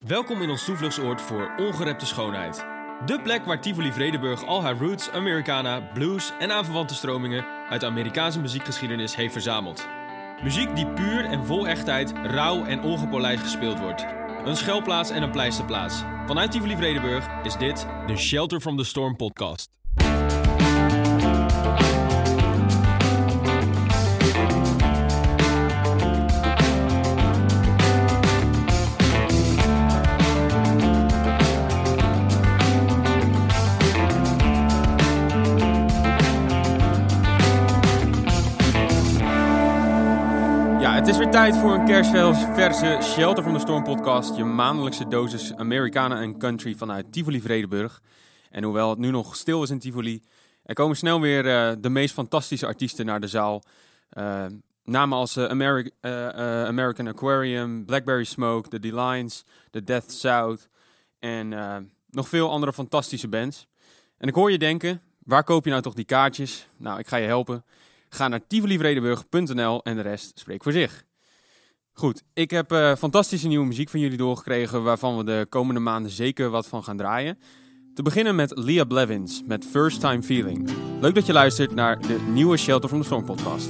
Welkom in ons toevluchtsoord voor ongerepte schoonheid. De plek waar Tivoli Vredenburg al haar roots, Americana, blues en aanverwante stromingen uit de Amerikaanse muziekgeschiedenis heeft verzameld. Muziek die puur en vol echtheid, rauw en ongepolijst gespeeld wordt. Een schuilplaats en een pleisterplaats. Vanuit Tivoli Vredenburg is dit de Shelter from the Storm podcast. Het is weer tijd voor een kerstverse Shelter from the Storm podcast. Je maandelijkse dosis Americana en country vanuit Tivoli Vredenburg. En hoewel het nu nog stil is in Tivoli, er komen snel weer de meest fantastische artiesten naar de zaal. Namen als American Aquarium, Blackberry Smoke, The D-Lines, The Death South en nog veel andere fantastische bands. En ik hoor je denken, waar koop je nou toch die kaartjes? Nou, ik ga je helpen. Ga naar tivolivredenburg.nl en de rest spreekt voor zich. Goed, ik heb fantastische nieuwe muziek van jullie doorgekregen, waarvan we de komende maanden zeker wat van gaan draaien. Te beginnen met Leah Blevins met First Time Feeling. Leuk dat je luistert naar de nieuwe Shelter from the Storm podcast.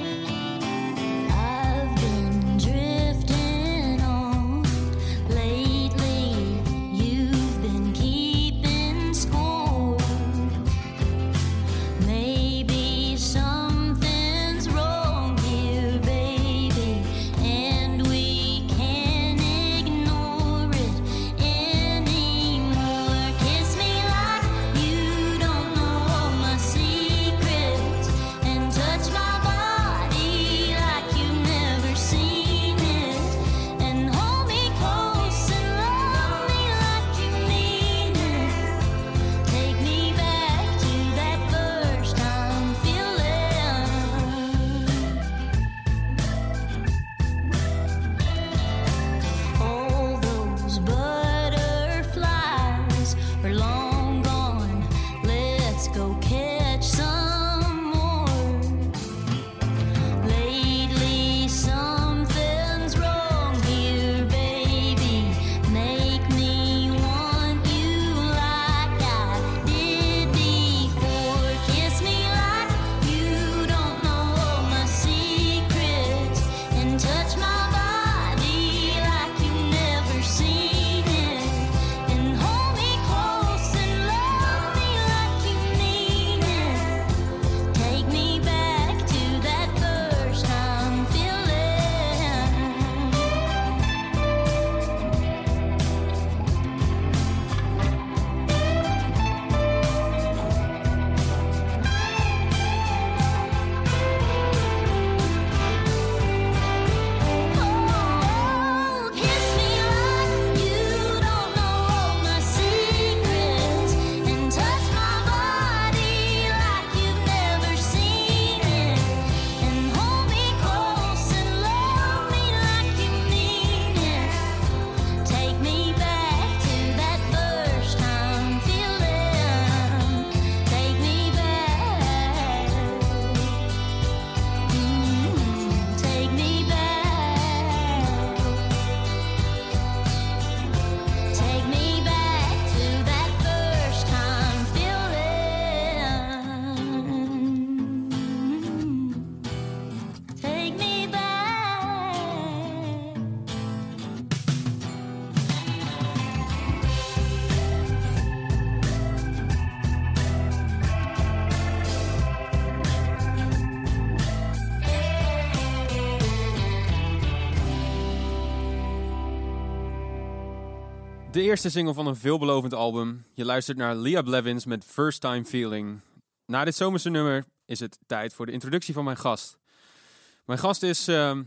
De eerste single van een veelbelovend album. Je luistert naar Leah Blevins met First Time Feeling. Na dit zomerse nummer is het tijd voor de introductie van mijn gast. Mijn gast is een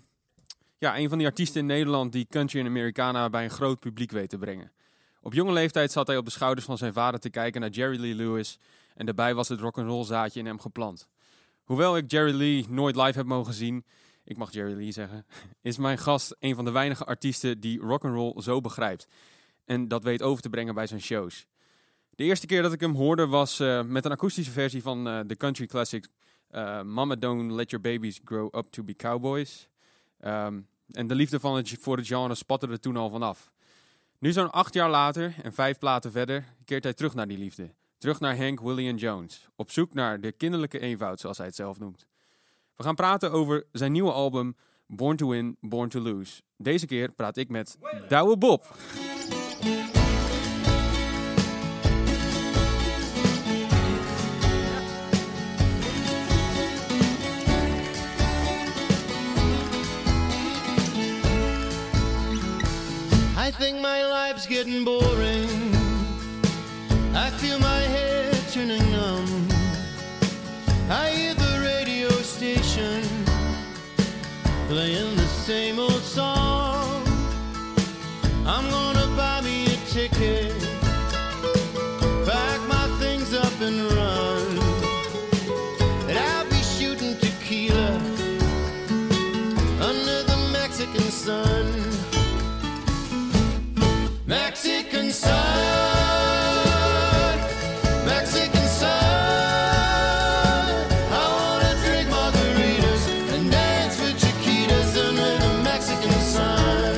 van die artiesten in Nederland die country en Americana bij een groot publiek weet te brengen. Op jonge leeftijd zat hij op de schouders van zijn vader te kijken naar Jerry Lee Lewis en daarbij was het rock'n'roll zaadje in hem geplant. Hoewel ik Jerry Lee nooit live heb mogen zien, ik mag Jerry Lee zeggen, is mijn gast een van de weinige artiesten die rock'n'roll zo begrijpt. En dat weet over te brengen bij zijn shows. De eerste keer dat ik hem hoorde was met een akoestische versie van de country classic Mama Don't Let Your Babies Grow Up To Be Cowboys. En de liefde voor het genre spatte er toen al vanaf. Nu zo'n 8 jaar later en 5 platen verder keert hij terug naar die liefde. Terug naar Hank William Jones. Op zoek naar de kinderlijke eenvoud, zoals hij het zelf noemt. We gaan praten over zijn nieuwe album Born to Win, Born to Lose. Deze keer praat ik met Douwe Bob. I think my life's getting boring. I feel my head turning numb. I hear the radio station playing the same old song. I'm gonna buy me a ticket, pack my things up and run. And I'll be shooting tequila under the Mexican sun. Mexican sun, Mexican sun. I wanna drink margaritas and dance with chiquitas under the Mexican sun.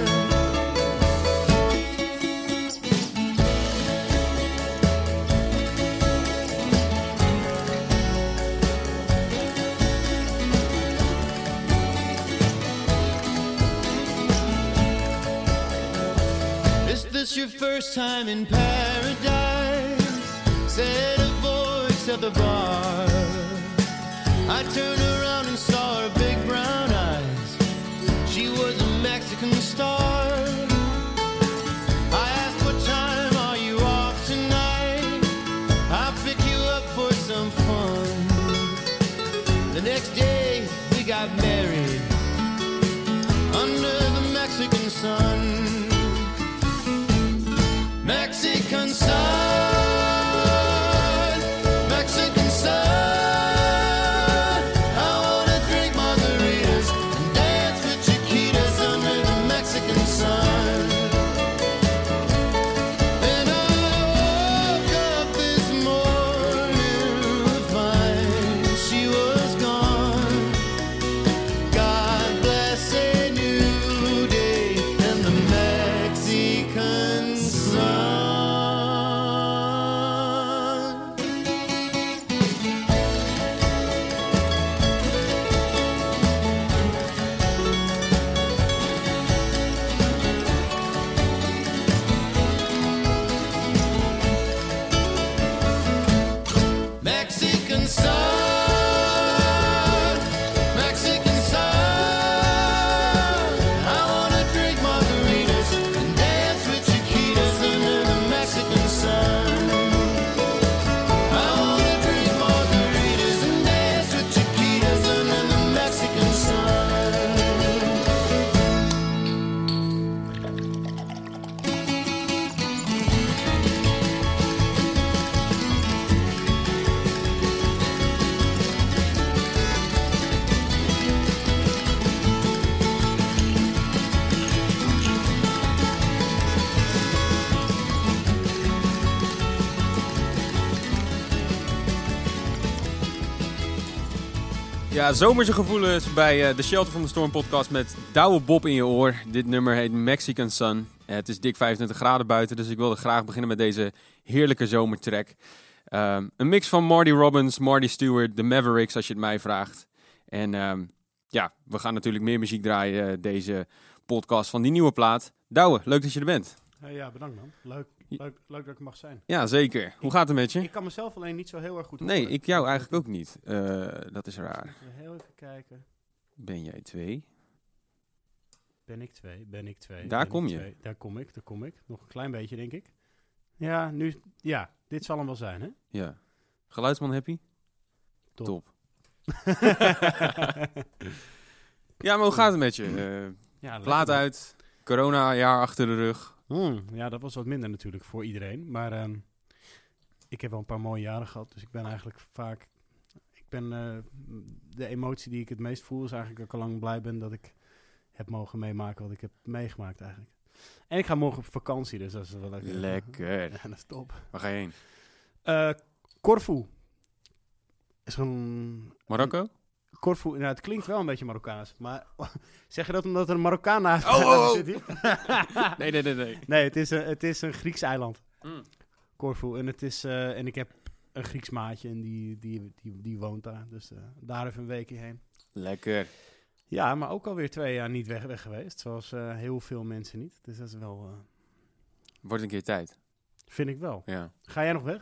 Is this your first time in paradise? Said a voice at the bar. I turned around and saw her big brown eyes. She was a Mexican star. I asked, what time are you off tonight? I'll pick you up for some fun. The next day we got married under the Mexican sun. Mexican sun, Mexican sun. I wanna drink margaritas and dance with chiquitas under the Mexican sun. And I woke up this morning to find she was gone. God bless a new day and the Mexican sun. Mexican sun, Mexican sun. I wanna drink margaritas and dance with chiquitas under the Mexican sun. I wanna drink margaritas and dance with chiquitas under the Mexican sun. Ja, zomerse gevoelens bij de Shelter from the Storm podcast met Douwe Bob in je oor. Dit nummer heet Mexican Sun. Het is dik 25 graden buiten, dus ik wilde graag beginnen met deze heerlijke zomertrack. Een mix van Marty Robbins, Marty Stewart, The Mavericks als je het mij vraagt. En ja, we gaan natuurlijk meer muziek draaien deze podcast van die nieuwe plaat. Douwe, leuk dat je er bent. Ja, bedankt man. Leuk dat ik er mag zijn. Ja, zeker. Hoe gaat het met je? Ik kan mezelf alleen niet zo heel erg goed Nee, horen. ik jou eigenlijk ook niet. Dat is raar. Even heel even kijken. Ben jij 2? Ben ik 2? Daar kom je. Daar kom ik. Nog een klein beetje, denk ik. Ja, nu... Ja, dit zal hem wel zijn, hè? Ja. Geluidsman happy? Top. Ja, maar hoe gaat het met je? Ja, Plaat lekker. uit, corona-jaar achter de rug. Ja, dat was wat minder natuurlijk voor iedereen. Maar ik heb wel een paar mooie jaren gehad. Dus ik ben eigenlijk vaak... de emotie die ik het meest voel is eigenlijk dat ik al lang blij ben dat ik heb mogen meemaken wat ik heb meegemaakt eigenlijk. En ik ga morgen op vakantie, dus dat is wel lekker. Lekker. Ja, dat is top. Waar ga je heen? Corfu. Is een... Marokko? Corfu, nou, het klinkt wel een beetje Marokkaans. Maar zeg je dat omdat er een Marokkaan naast zit hier? Nee. Nee, het is een Grieks eiland. Mm. Corfu. En ik heb een Grieks maatje en die woont daar. Dus daar even een weekje heen. Lekker. Ja, maar ook alweer 2 jaar niet weg geweest. Zoals heel veel mensen niet. Dus dat is wel... Wordt een keer tijd. vind ik wel. Ja. Ga jij nog weg?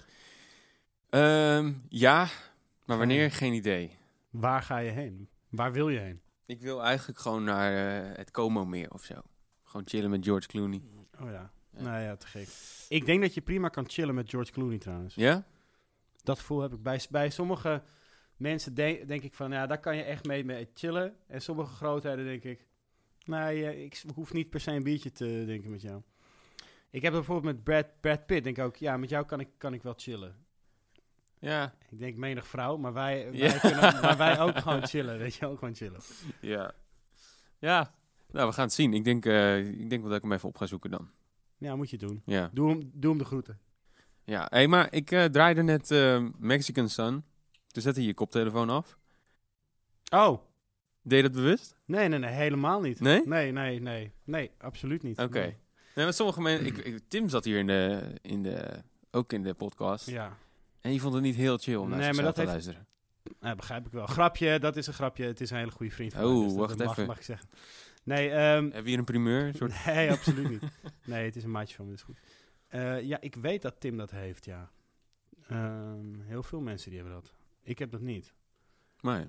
Ja, maar wanneer? Geen idee. Waar ga je heen? Waar wil je heen? Ik wil eigenlijk gewoon naar het Como-meer of zo. Gewoon chillen met George Clooney. Oh ja. Ja. Nou ja, te gek. Ik denk dat je prima kan chillen met George Clooney trouwens. Ja? Dat gevoel heb ik. Bij sommige mensen denk ik van, ja, daar kan je echt mee chillen. En sommige grootheden denk ik, nee, ik hoef niet per se een biertje te drinken met jou. Ik heb bijvoorbeeld met Brad Pitt, denk ik ook, ja, met jou kan ik wel chillen. Ja. Ik denk menig vrouw, maar wij Ja. kunnen maar wij ook gewoon chillen, weet je, ook gewoon chillen. Ja. Ja. Nou, we gaan het zien. Ik denk wel dat ik hem even op ga zoeken dan. Ja, moet je doen. Ja. Doe hem de groeten. Ja. Hey, maar ik draaide net Mexican Sun. Toen zette je je koptelefoon af. Oh, Deed je dat bewust? nee, helemaal niet. Nee? Nee, absoluut niet. Oké. Nee. Nee, met sommige mensen... Tim zat hier ook in de podcast. Ja, En die vond het niet heel chill om naar Nee, maar zichzelf dat te heeft- luisteren. begrijp ik wel. Grapje, dat is een grapje. Het is een hele goede vriend van Oh, mij, dus wacht dat even. mag ik zeggen. Nee, Hebben we hier een primeur? Een soort... nee, absoluut niet. Nee, het is een maatje van me, dat is goed. Ja, ik weet dat Tim dat heeft, ja. Heel veel mensen die hebben dat. Ik heb dat niet. Nee.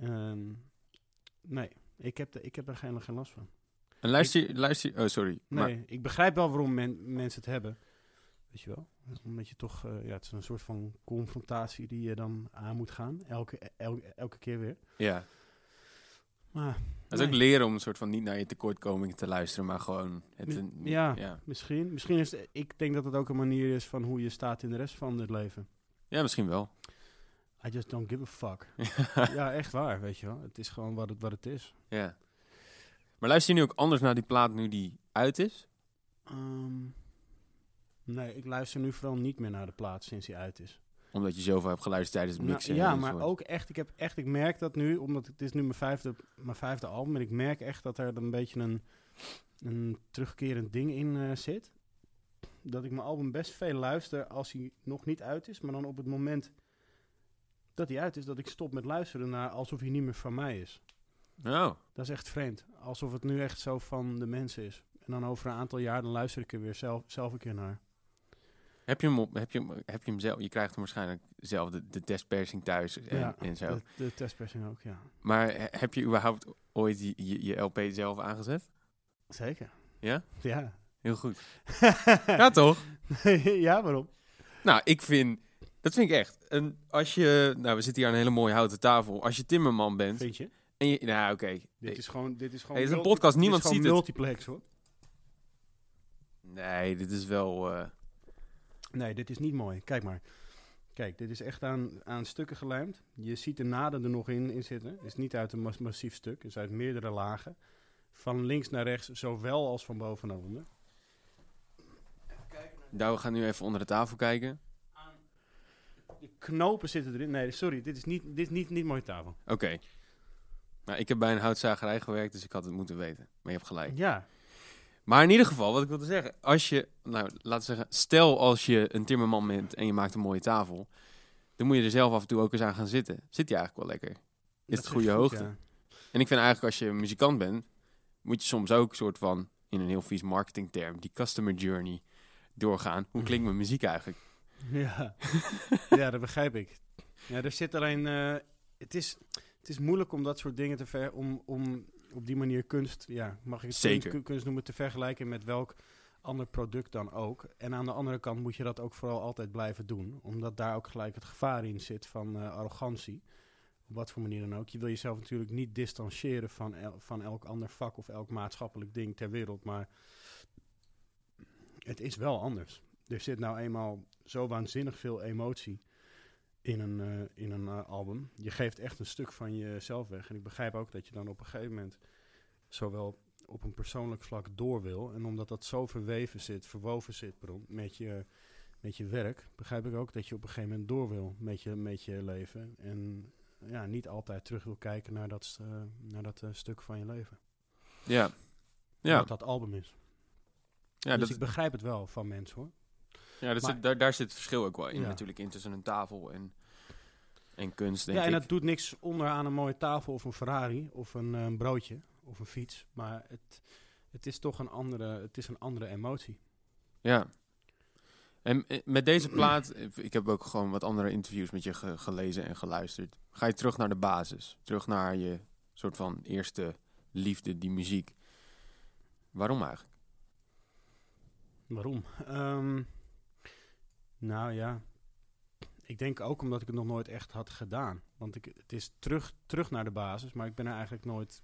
Nee, ik heb er geen last van. En luister... Oh, sorry. Nee, Maar, ik begrijp wel waarom mensen het hebben. Weet je wel? Omdat je toch... het is een soort van confrontatie die je dan aan moet gaan. Elke keer weer. ja. Maar... Het is ook leren om een soort van niet naar je tekortkomingen te luisteren, maar gewoon... Ja. Misschien is ik denk dat het ook een manier is van hoe je staat in de rest van het leven. Ja, misschien wel. I just don't give a fuck. Ja, echt waar, weet je wel. Het is gewoon wat het is. Ja. Maar luister je nu ook anders naar die plaat nu die uit is? Nee, ik luister nu vooral niet meer naar de plaat sinds die uit is. Omdat je zoveel hebt geluisterd tijdens het mixen. Ja, en maar zo. ook echt, ik merk dat nu, omdat het is nu mijn vijfde album, en ik merk echt dat er een beetje een terugkerend ding in zit. Dat ik mijn album best veel luister als hij nog niet uit is, maar dan op het moment dat hij uit is, dat ik stop met luisteren naar alsof hij niet meer van mij is. Oh. Dat is echt vreemd. Alsof het nu echt zo van de mensen is. En dan over een aantal jaar, dan luister ik er weer zelf een keer naar. Heb je hem zelf? Je krijgt hem waarschijnlijk zelf de testpersing thuis en zo. De testpersing ook, ja. Maar heb je überhaupt ooit je LP zelf aangezet? Zeker. Ja? Ja. Heel goed. Ja, toch? Ja, waarom? Nou, dat vind ik echt. En als je, we zitten hier aan een hele mooie houten tafel. Als je timmerman bent. Vind je? En je, nou, oké. Dit is gewoon Hey, het is een podcast, niemand ziet het. multiplex, hoor. Nee, dit is wel... Nee, dit is niet mooi. Kijk maar. Kijk, dit is echt aan stukken gelijmd. Je ziet de naden er nog in zitten. Het is niet uit een massief stuk. Het is uit meerdere lagen. Van links naar rechts, zowel als van boven naar onder. Nou, we gaan nu even onder de tafel kijken. De knopen zitten erin. Nee, sorry, dit is niet mooie tafel. Oké. Nou, ik heb bij een houtzagerij gewerkt, dus ik had het moeten weten. Maar je hebt gelijk. Ja. Maar in ieder geval, wat ik wilde zeggen. Als je, laten we zeggen, stel als je een timmerman bent en je maakt een mooie tafel. Dan moet je er zelf af en toe ook eens aan gaan zitten. Zit je eigenlijk wel lekker? Is het goede hoogte? Ja. En ik vind eigenlijk als je muzikant bent, moet je soms ook soort van, in een heel vies marketingterm, die customer journey doorgaan. Hoe klinkt mijn muziek eigenlijk? Ja. Ja, dat begrijp ik. Ja, er zit alleen... het is moeilijk om dat soort dingen om op die manier kunst... Ja, mag ik het Zeker. kunst noemen, te vergelijken met welk ander product dan ook. En aan de andere kant moet je dat ook vooral altijd blijven doen. Omdat daar ook gelijk het gevaar in zit van arrogantie. Op wat voor manier dan ook. Je wil jezelf natuurlijk niet distancieren van elk ander vak of elk maatschappelijk ding ter wereld. Maar het is wel anders. Er zit nou eenmaal zo waanzinnig veel emotie in een album. Je geeft echt een stuk van jezelf weg. En ik begrijp ook dat je dan op een gegeven moment zowel op een persoonlijk vlak door wil. En omdat dat zo verwoven zit met je werk, begrijp ik ook dat je op een gegeven moment door wil met je leven. En niet altijd terug wil kijken naar dat stuk van je leven. Ja. Ja. Wat dat album is. Ja, Dus ik begrijp het wel van mensen, hoor. Ja, daar zit het verschil ook wel in, natuurlijk, in tussen een tafel en kunst, denk ik. Ja, en het doet niks onder aan een mooie tafel of een Ferrari of een broodje of een fiets. Maar het is toch een andere emotie. Ja. En met deze plaat, ik heb ook gewoon wat andere interviews met je gelezen en geluisterd. Ga je terug naar de basis? Terug naar je soort van eerste liefde, die muziek. Waarom eigenlijk? Waarom? Nou ja, ik denk ook omdat ik het nog nooit echt had gedaan. Want het is terug naar de basis, maar ik ben er eigenlijk nooit...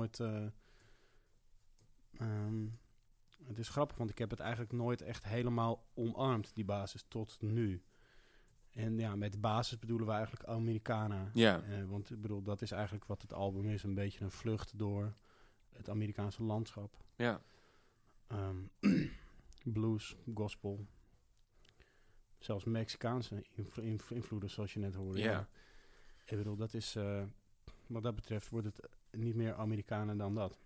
het is grappig, want ik heb het eigenlijk nooit echt helemaal omarmd, die basis, tot nu. En ja, met basis bedoelen we eigenlijk Americana. Ja. Want ik bedoel, dat is eigenlijk wat het album is. Een beetje een vlucht door het Amerikaanse landschap. Ja. Blues, gospel. Zelfs Mexicaanse invloeden, zoals je net hoorde. Ja. Ja. Ik bedoel, dat is... wat dat betreft wordt het niet meer Amerikanen dan dat.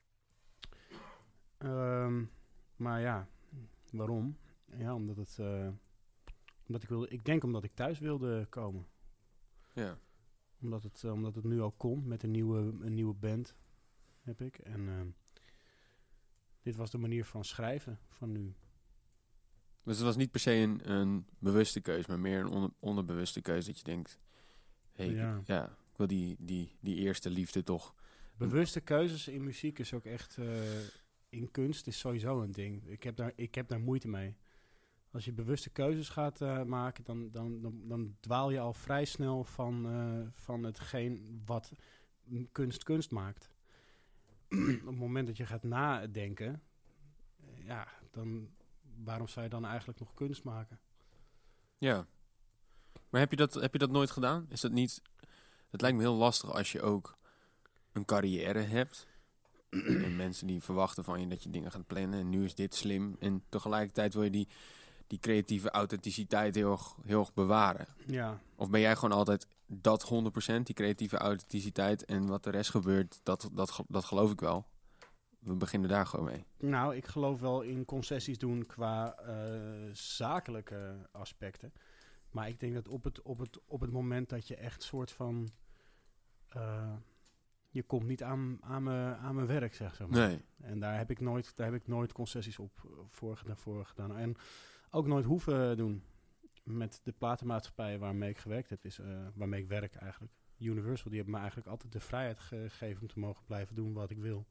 Maar ja, waarom? Ja, omdat het... omdat ik thuis wilde komen. Ja. Omdat het nu al kon met een nieuwe band, heb ik. En dit was de manier van schrijven van nu. Dus het was niet per se een bewuste keuze, maar meer een onderbewuste keuze. Dat je denkt, ik wil die eerste liefde toch. Bewuste keuzes in muziek is ook echt... in kunst is sowieso een ding. Ik heb daar moeite mee. Als je bewuste keuzes gaat maken, dan dwaal je al vrij snel van hetgeen wat kunst maakt. Op het moment dat je gaat nadenken, dan waarom zou je dan eigenlijk nog kunst maken? Ja. Maar heb je dat nooit gedaan? Is dat niet... Het lijkt me heel lastig als je ook een carrière hebt. En mensen die verwachten van je dat je dingen gaat plannen. En nu is dit slim. En tegelijkertijd wil je die creatieve authenticiteit heel erg bewaren. Ja. Of ben jij gewoon altijd dat 100%, die creatieve authenticiteit. En wat de rest gebeurt, dat geloof ik wel. We beginnen daar gewoon mee. Nou, ik geloof wel in concessies doen qua zakelijke aspecten. Maar ik denk dat op het moment dat je echt soort van... je komt niet aan mijn werk, zeg maar. Nee. En daar heb ik nooit concessies voor gedaan. En ook nooit hoeven doen. Met de platenmaatschappij waarmee ik gewerkt heb, waarmee ik werk eigenlijk. Universal, die hebben me eigenlijk altijd de vrijheid gegeven om te mogen blijven doen wat ik wil.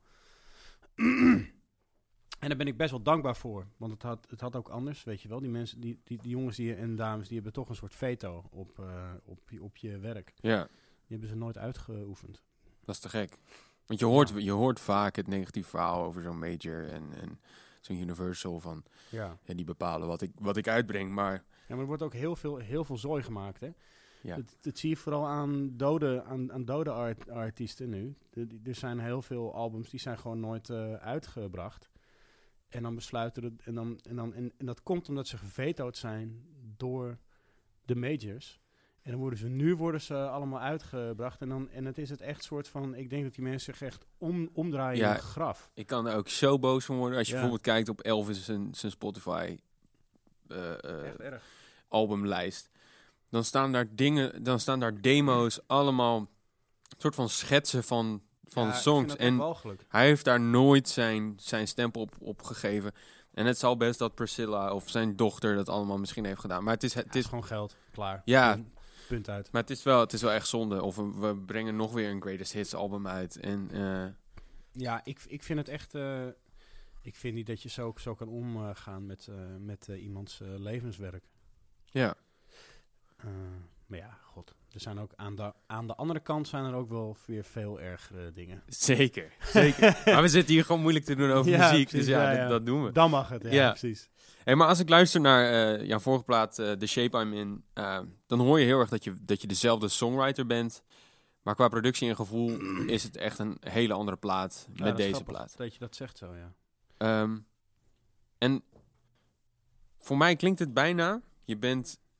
En daar ben ik best wel dankbaar voor. Want het had ook anders, weet je wel. Die mensen, die jongens en dames, die hebben toch een soort veto op je werk. Ja. Die hebben ze nooit uitgeoefend. Dat is te gek. Want je hoort vaak het negatieve verhaal over zo'n major en zo'n Universal van... Ja. Ja, die bepalen wat ik uitbreng, maar... Ja, maar er wordt ook heel veel zooi gemaakt, hè. Ja. Dat zie je vooral aan dode artiesten nu. Er zijn heel veel albums die zijn gewoon nooit uitgebracht. En dan besluiten en dat komt omdat ze gevetoed zijn door de majors. En dan worden ze allemaal uitgebracht. En het is het echt soort van... Ik denk dat die mensen zich echt omdraaien in het graf. Ik kan er ook zo boos van worden. Als je bijvoorbeeld kijkt op Elvis zijn Spotify echt erg. Albumlijst. Dan staan daar demo's, allemaal soort van schetsen van songs. En hij heeft daar nooit zijn stempel op gegeven. En het zal best dat Priscilla of zijn dochter dat allemaal misschien heeft gedaan. Maar het is gewoon geld. Klaar. Ja. Punt uit. Maar het is wel echt zonde. Of we brengen nog weer een Greatest Hits album uit. En, ja, ik vind het echt... ik vind niet dat je zo kan omgaan met iemands levenswerk. Ja. Maar ja, god. Er zijn ook aan de andere kant zijn er ook wel weer veel ergere dingen. Zeker. Maar we zitten hier gewoon moeilijk te doen over muziek. Precies, dus dat doen we. Dan mag het, ja. Precies. Hey, maar als ik luister naar jouw vorige plaat, The Shape I'm In, dan hoor je heel erg dat je dezelfde songwriter bent. Maar qua productie en gevoel is het echt een hele andere plaat met deze plaat. Dat je dat zegt zo, ja. En voor mij klinkt het bijna, je bent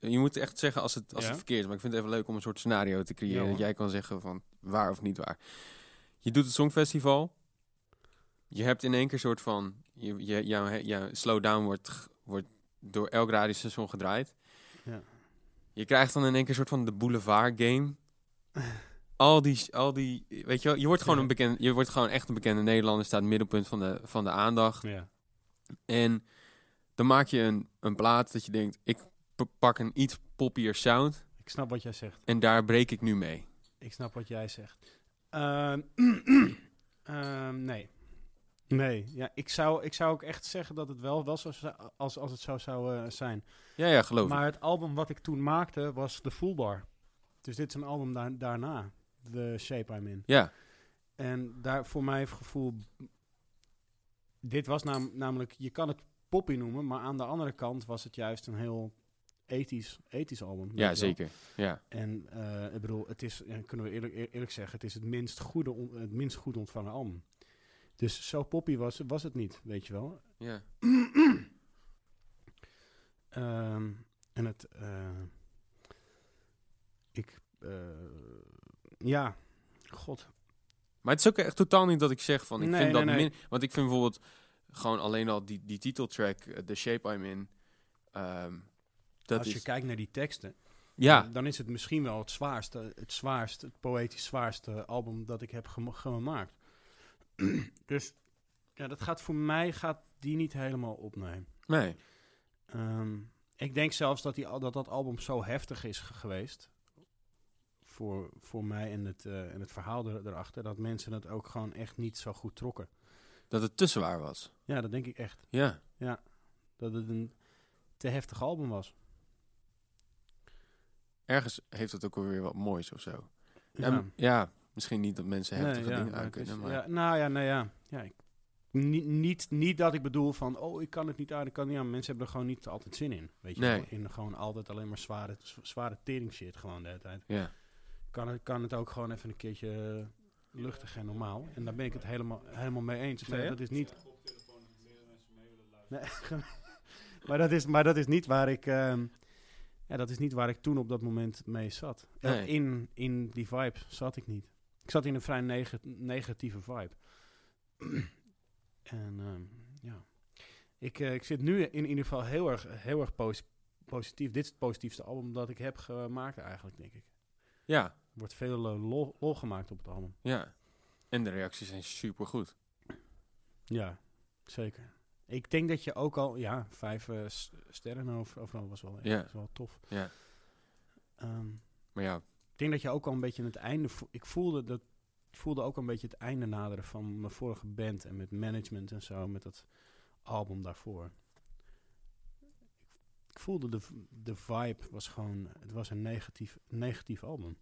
je moet echt zeggen als het Ja. verkeerd is. Maar ik vind het even leuk om een soort scenario te creëren. Ja, hoor. Dat jij kan zeggen van waar of niet waar. Je doet het Songfestival. Je hebt in één keer soort van... Jouw Slowdown wordt door elk radiostation gedraaid. Ja. Je krijgt dan in één keer soort van de boulevard game. Al die, weet je wel, je wordt gewoon echt een bekende Nederlander, staat middelpunt van de aandacht. Ja. En dan maak je een plaat dat je denkt, ik pak een iets poppier sound Ik snap wat jij zegt. en daar breek ik nu mee. Ik snap wat jij zegt. Nee. Nee. Ja, ik zou ook echt zeggen dat het wel zo als het zo zou zijn. Ja, geloof ik. Maar het album wat ik toen maakte was The Full Bar. Dus dit is een album daarna. The Shape I'm In. Ja, En daar voor mij gevoel... Dit was namelijk... Je kan het poppy noemen, maar aan de andere kant was het juist een heel ethisch album. weet je ja wel. zeker. Ja. En ik bedoel, het is, kunnen we eerlijk zeggen, het is het minst goed ontvangen album. Dus zo poppy was het niet, weet je wel. Ja. En het... ja, god. Maar het is ook echt totaal niet dat ik zeg van, ik Nee, vind dat nee. Want ik vind bijvoorbeeld gewoon alleen al die titeltrack, The Shape I'm In, dat Als is... je kijkt naar die teksten, Ja, dan is het misschien wel het poëtisch zwaarste album dat ik heb gemaakt. Dus ja, gaat die niet helemaal op, nee. nee. Ik denk zelfs dat album zo heftig is geweest voor mij en het verhaal erachter, dat mensen het ook gewoon echt niet zo goed trokken. Dat het te zwaar was. Ja, dat denk ik echt. Ja. Dat het een te heftig album was. Ergens heeft het ook wel weer wat moois of zo. Ja. Ja, misschien niet dat mensen Nee, heftige dingen maar uit het is- kunnen, maar... Ja, nou ja, nee, ja. Niet dat ik bedoel van, oh, ik kan het niet uit, ik kan niet aan. Mensen hebben er gewoon niet altijd zin in, weet je Nee. wel. In gewoon altijd alleen maar zware tering shit gewoon de hele tijd. Ja. Kan het ook gewoon even een keertje luchtig en normaal. En daar ben ik het helemaal mee eens. Maar Zei je? dat is niet... Nee, maar dat is niet waar ik... dat is niet waar ik toen op dat moment mee zat. Nee. In die vibe zat ik niet. Ik zat in een vrij negatieve vibe. En ja. Ik zit nu in ieder geval heel erg positief. Dit is het positiefste album dat ik heb gemaakt eigenlijk, denk ik. Ja, Er wordt veel lol gemaakt op het album. ja. En de reacties zijn supergoed. Ja, zeker. Ik denk dat je ook al... Ja, 5 sterren overal was wel, Ja. is wel tof. Ja. Maar ja, Ik denk dat je ook al een beetje het einde... Ik voelde ook een beetje het einde naderen van mijn vorige band en met management en zo, met dat album daarvoor. Ik voelde de vibe was gewoon... Het was een negatief album.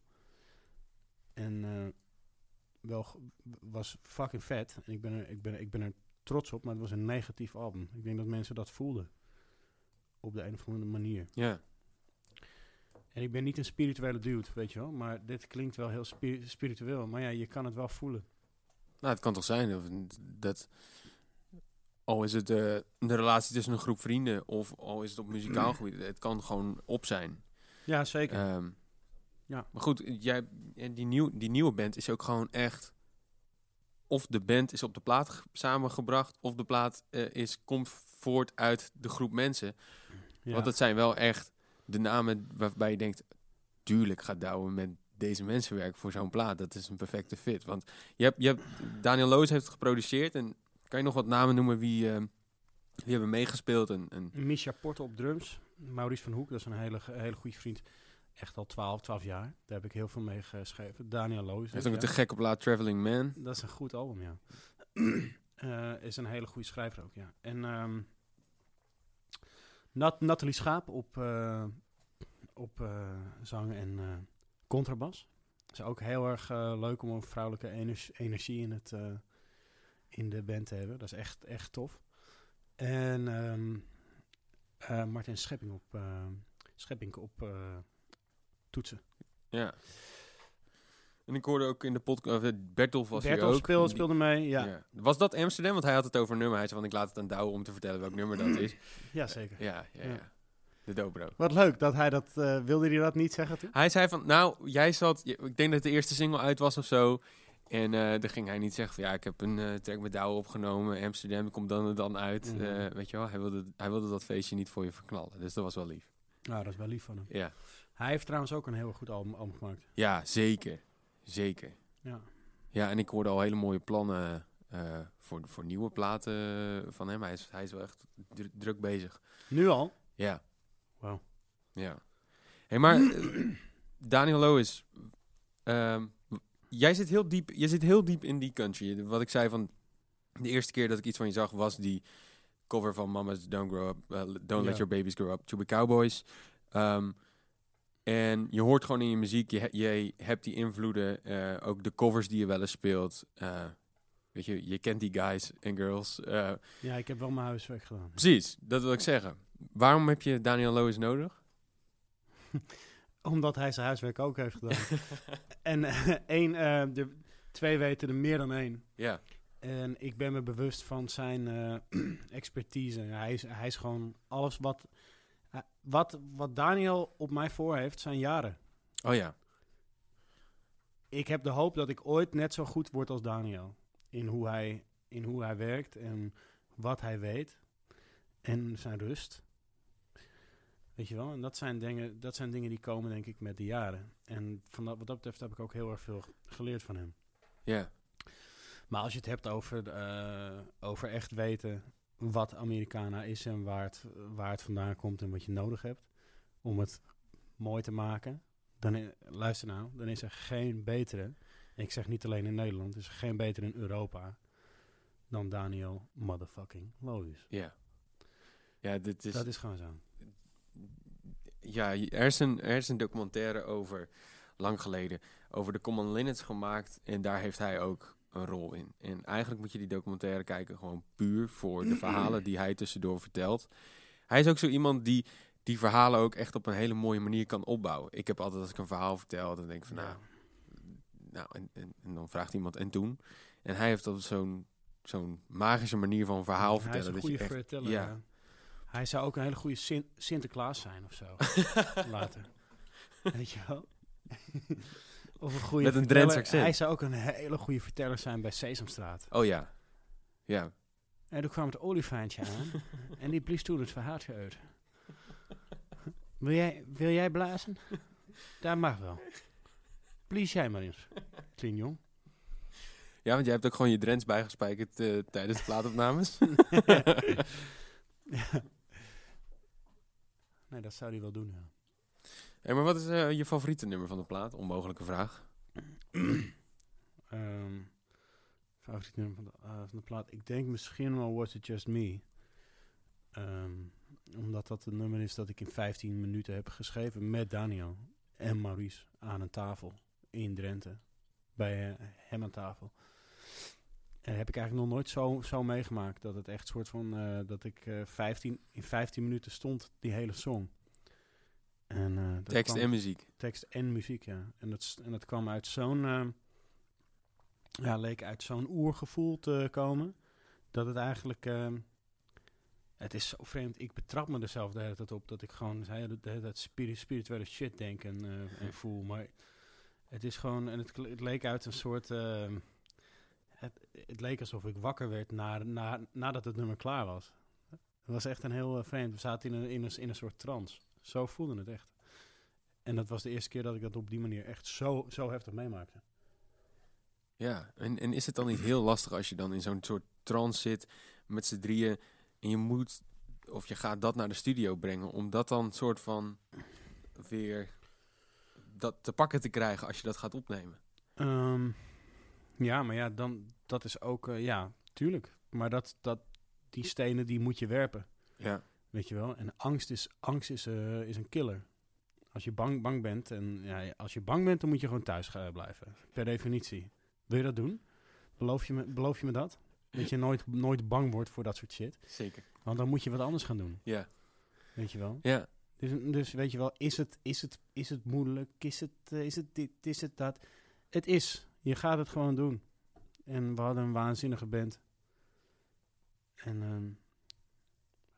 En was fucking vet. En ik ben er trots op, maar het was een negatief album. Ik denk dat mensen dat voelden. Op de een of andere manier. ja. En ik ben niet een spirituele dude, weet je wel. Maar dit klinkt wel heel spiritueel. Maar ja, je kan het wel voelen. Nou, het kan toch zijn dat... Al is het de relatie tussen een groep vrienden of al is het op muzikaal gebied. Het kan gewoon op zijn. Ja, zeker. Ja. Maar goed, die nieuwe band is ook gewoon echt... Of de band is op de plaat samengebracht, of de plaat komt voort uit de groep mensen. Ja. Want het zijn wel echt de namen waarbij je denkt... Tuurlijk gaat Douwe met deze mensen werken voor zo'n plaat. Dat is een perfecte fit. Want je hebt Daniel Loos heeft het geproduceerd. En kan je nog wat namen noemen wie hebben meegespeeld? Misha Porte op drums. Maurice van Hoek, dat is een hele goede vriend. Echt al 12 jaar. Daar heb ik heel veel mee geschreven. Daniel Loos. heeft ook een te gekke plaat Traveling Man. Dat is een goed album, ja. Is een hele goede schrijver ook, ja. En Nathalie Schaap op zang en contrabas. Is ook heel erg leuk om een vrouwelijke energie in de band te hebben. Dat is echt tof. En Martin Schepping op toetsen. Ja. En ik hoorde ook in de podcast... Bertolf was hier ook. Speelde mee, ja. Ja. Was dat Amsterdam? Want hij had het over een nummer. Hij zei van, ik laat het aan Douwe om te vertellen welk nummer dat is. Ja, zeker. Ja. Ja. De dobro. Wat leuk dat hij dat... wilde hij dat niet zeggen toen? Hij zei van, nou, ik denk dat de eerste single uit was of zo. En dan ging hij niet zeggen van, ja, ik heb een track met Douwe opgenomen. Amsterdam komt dan en dan uit. Weet je wel, hij wilde dat feestje niet voor je verknallen. Dus dat was wel lief. Nou, dat is wel lief van hem. Ja, Hij heeft trouwens ook een heel goed album gemaakt. ja, zeker. Zeker. Ja. Ja, en ik hoorde al hele mooie plannen voor nieuwe platen van hem. Hij is wel echt druk bezig. Nu al? Ja. Wauw. Ja. Hey, maar Daniel Lewis, je zit heel diep in die country. Wat ik zei van, de eerste keer dat ik iets van je zag was die cover van Mama's Don't Let Your Babies Grow Up to Be Cowboys. En je hoort gewoon in je muziek, je hebt die invloeden, ook de covers die je wel eens speelt. Weet je kent die guys en girls. Ja, ik heb wel mijn huiswerk gedaan. Precies, dat wil ik zeggen. Waarom heb je Daniel Lewis nodig? Omdat hij zijn huiswerk ook heeft gedaan. En twee weten er meer dan één. Ja. En ik ben me bewust van zijn expertise. Hij is gewoon alles wat Daniel op mij voor heeft, zijn jaren. Oh ja. Ik heb de hoop dat ik ooit net zo goed word als Daniel. In hoe hij werkt en wat hij weet. En zijn rust. Weet je wel? En dat zijn dingen die komen, denk ik, met de jaren. En wat dat betreft heb ik ook heel erg veel geleerd van hem. Ja. Maar als je het hebt over echt weten wat Americana is en waar het vandaan komt en wat je nodig hebt om het mooi te maken, luister nou, dan is er geen betere, en ik zeg niet alleen in Nederland, is er geen betere in Europa dan Daniel motherfucking Lewis. Ja. Ja, Dat is gewoon zo. Ja, er is een documentaire over, lang geleden, over de Common Linnets gemaakt. En daar heeft hij ook een rol in. En eigenlijk moet je die documentaire kijken gewoon puur voor de verhalen die hij tussendoor vertelt. Hij is ook zo iemand die verhalen ook echt op een hele mooie manier kan opbouwen. Ik heb altijd, als ik een verhaal vertel, dan denk ik van en dan vraagt iemand en toen. En hij heeft altijd zo'n magische manier van verhaal vertellen. Hij is een goede verteller, ja. Hij zou ook een hele goede Sinterklaas zijn of zo. Later. Weet je wel? Of een goede met een Drents accent. Hij zou ook een hele goede verteller zijn bij Sesamstraat. Oh ja. Ja. En toen kwam het olifantje aan. En die blies toen het verhaaltje uit. Wil jij blazen? Dat mag wel. Blies jij maar eens. Klin jong. Ja, want jij hebt ook gewoon je Drents bijgespijkerd tijdens de plaatopnames. Ja. Nee, dat zou hij wel doen, ja. Hey, maar wat is je favoriete nummer van de plaat? Onmogelijke vraag. Favoriete nummer van de plaat? Ik denk misschien wel Was It Just Me. Omdat dat een nummer is dat ik in 15 minuten heb geschreven met Daniel en Maurice aan een tafel in Drenthe. Bij hem aan tafel. En heb ik eigenlijk nog nooit zo meegemaakt. Dat het echt soort van... dat ik in 15 minuten stond, die hele song. En, tekst en muziek. Tekst en muziek, ja. En dat kwam uit zo'n... leek uit zo'n oergevoel te komen. Dat het eigenlijk... het is zo vreemd. Ik betrap me er zelf de hele tijd op. Dat ik gewoon dat spirituele shit denk en voel. Maar het is gewoon... En het leek uit een soort... Het leek alsof ik wakker werd nadat het nummer klaar was. Het was echt een heel vreemd. We zaten in een soort trance. Zo voelde het echt. En dat was de eerste keer dat ik dat op die manier echt zo heftig meemaakte. Ja, en is het dan niet heel lastig als je dan in zo'n soort trance zit met z'n drieën en je moet, of je gaat dat naar de studio brengen, om dat dan soort van weer dat te pakken te krijgen als je dat gaat opnemen? Ja, maar ja, dat is ook, tuurlijk. Maar die stenen die moet je werpen. Ja. Weet je wel? En angst is een killer. Als je bang bent, als je bang bent, dan moet je gewoon thuis blijven. Per definitie. Wil je dat doen? Beloof je me dat? Dat je nooit bang wordt voor dat soort shit. Zeker. Want dan moet je wat anders gaan doen. Ja. Weet je wel? Ja. Dus weet je wel, is het moeilijk? Is het dit? Is het dat? Het is. Je gaat het gewoon doen. En we hadden een waanzinnige band. En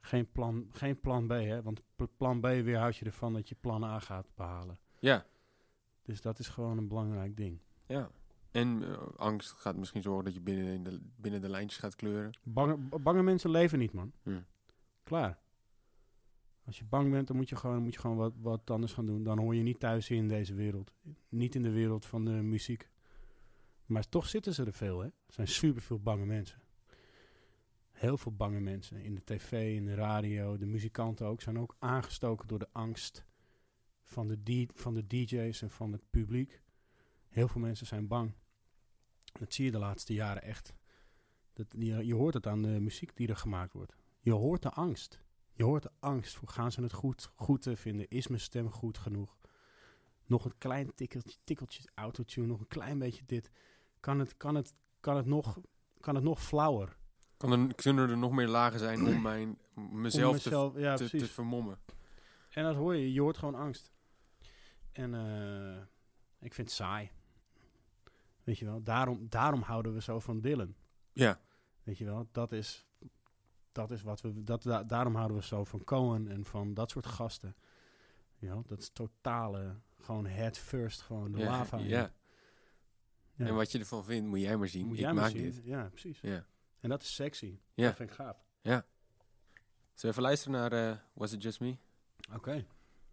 Geen plan B, hè? Want plan B weerhoudt je ervan dat je plan A gaat behalen. Ja. Dus dat is gewoon een belangrijk ding. Ja. En angst gaat misschien zorgen dat je binnen de lijntjes gaat kleuren. Bange mensen leven niet, man. Hm. Klaar. Als je bang bent, dan moet je gewoon wat anders gaan doen. Dan hoor je niet thuis in deze wereld. Niet in de wereld van de muziek. Maar toch zitten ze er veel, hè? Er zijn superveel bange mensen. Heel veel bange mensen. In de tv, in de radio, de muzikanten ook. Zijn ook aangestoken door de angst van de DJ's en van het publiek. Heel veel mensen zijn bang. Dat zie je de laatste jaren echt. Je hoort het aan de muziek die er gemaakt wordt. Je hoort de angst. Je hoort de angst. Gaan ze het goed vinden? Is mijn stem goed genoeg? Nog een klein tikkeltje autotune, nog een klein beetje dit. Kan het nog flauwer? Kunnen er nog meer lagen zijn om mezelf te vermommen? En dat hoor je. Je hoort gewoon angst. En ik vind het saai. Weet je wel? Daarom houden we zo van Dylan. Ja. Weet je wel? Dat is wat we... Daarom houden we zo van Cohen en van dat soort gasten. You know, dat is totale... Gewoon head first, gewoon de lava. Ja. En wat je ervan vindt, moet jij maar zien. Ik maak dit. Ja, precies. Ja. En dat is sexy. Ja. Dat vind ik gaaf. Ja. Zullen we even luisteren naar Was It Just Me? Oké.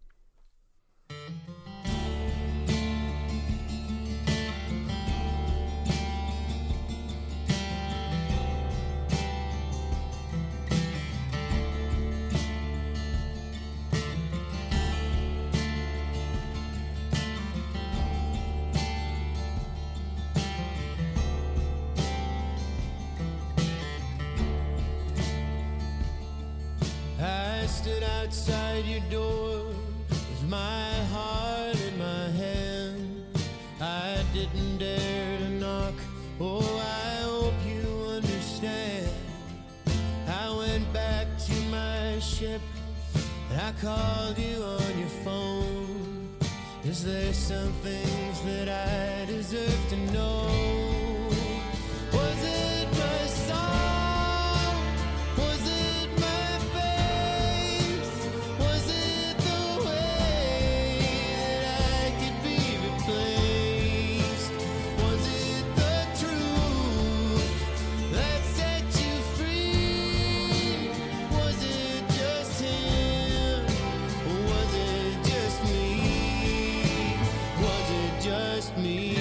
I stood outside your door with my heart in my hand. I didn't dare to knock. Oh, I hope you understand. I went back to my ship and I called you on your phone. Is there some things that I deserve to know? Was it my song? Was it my face? Was it the way that I could be replaced? Was it the truth that set you free? Was it just him? Was it just me? Was it just me?